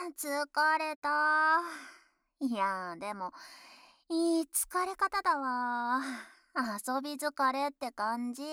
疲れた。いや、でも、いい疲れ方だわ。遊び疲れって感じ。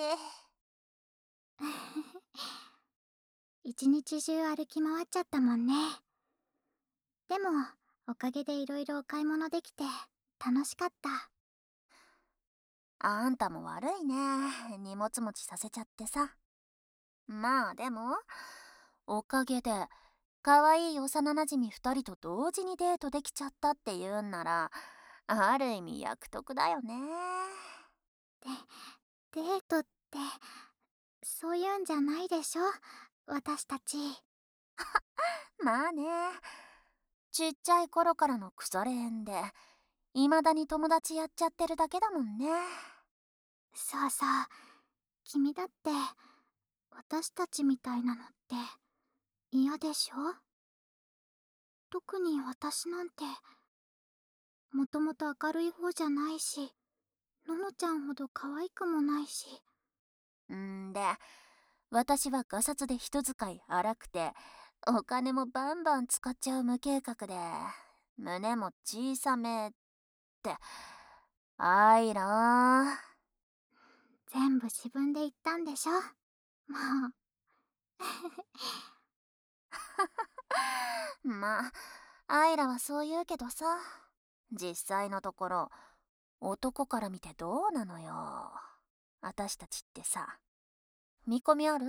一日中歩き回っちゃったもんね。でも、おかげでいろいろお買い物できて楽しかった。 あんたも悪いね。荷物持ちさせちゃってさ。まあでも、おかげで、可愛い幼馴染二人と同時にデートできちゃったって言うんなら、ある意味役得だよね。 で、デートって、そういうんじゃないでしょ私たち。 まあね。ちっちゃい頃からの腐れ縁で、未だに友達やっちゃってるだけだもんね。 そうそう。君だって、私たちみたいなのって嫌でしょ？特に私なんて、もともと明るい方じゃないし、ののちゃんほど可愛くもないし。 んで、私はガサツで人使い荒くて、お金もバンバン使っちゃう無計画で、胸も小さめって、あいら全部自分で言ったんでしょ？もう。 まあ、アイラはそう言うけどさ、実際のところ、男から見てどうなのよ。私たちってさ、見込みある？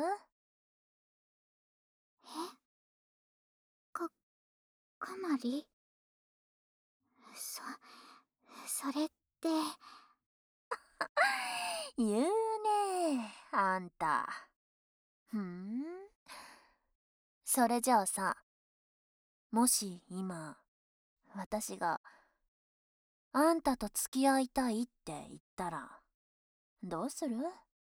えか、かなりそ、それって、 言うねあんた。ふん。それじゃあさ、もし今、私があんたと付き合いたいって言ったら、どうする？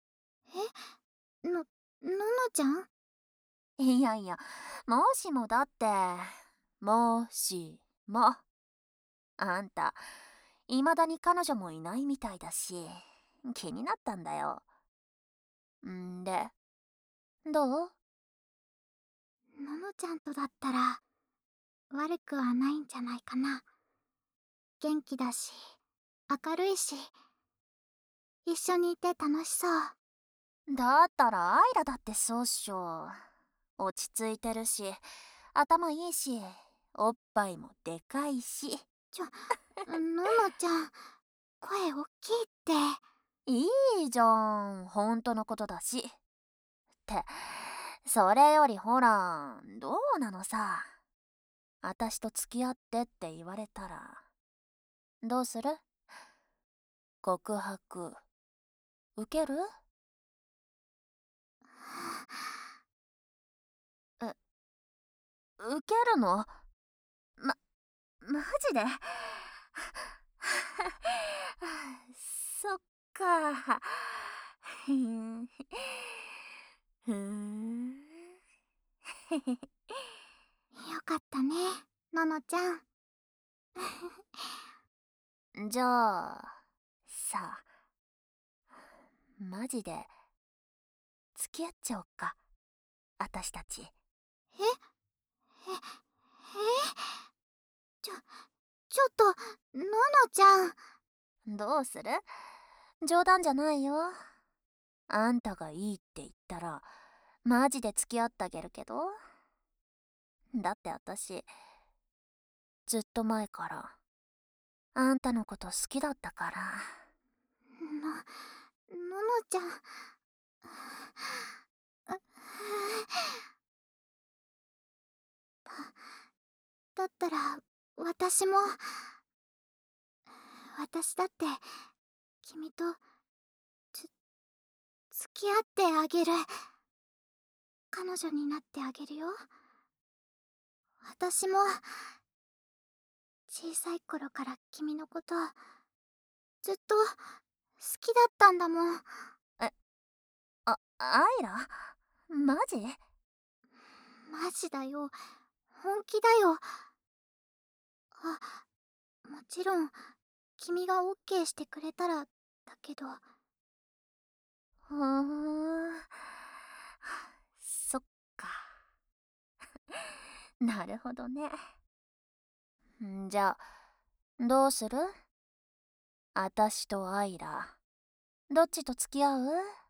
ののちゃん。 いやいや、もしもだって、もしも、あんた、未だに彼女もいないみたいだし、気になったんだよ。んで、どう？ のちゃんとだったら、悪くはないんじゃないかな。元気だし、明るいし、一緒にいて楽しそう。 だったらアイラだってそうっしょ。落ち着いてるし、頭いいし、おっぱいもでかいし。 ちゃん、声大きいって。 いいじゃん、本当のことだし。って、それよりほら、どうなのさ。あたしと付き合ってって言われたら、どうする？告白、受ける？え、受けるの？ま、マジで？そっか。ふん。ふん。 よかったね、ちゃん。 じゃあ、さ、マジで付き合っちゃおっか、あたしたち。 え、ちょ、ちょっと、ちゃん。 どうする？冗談じゃないよ。あんたがいいって言ったら、マジで付き合ってあげるけど。だって私、ずっと前から、あんたのこと好きだったから。 ちゃん。だったら、私も、私だって、君と、つ、付き合ってあげる。彼女になってあげるよ。私も、小さい頃から君のこと、ずっと、好きだったんだもん。 え、アイラ？マジ？ マジだよ。本気だよ。もちろん、君がオッケーしてくれたら、だけど。 ふーん。そっか。 なるほどね。じゃあ、どうする？あたしとアイラ、どっちと付き合う？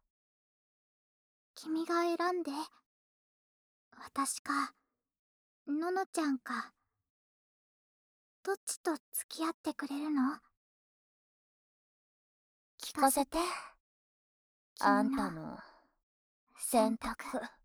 君が選んで。私か、ののちゃんか。どっちと付き合ってくれるの？ 聞かせて。あん君のたの選選択。 択。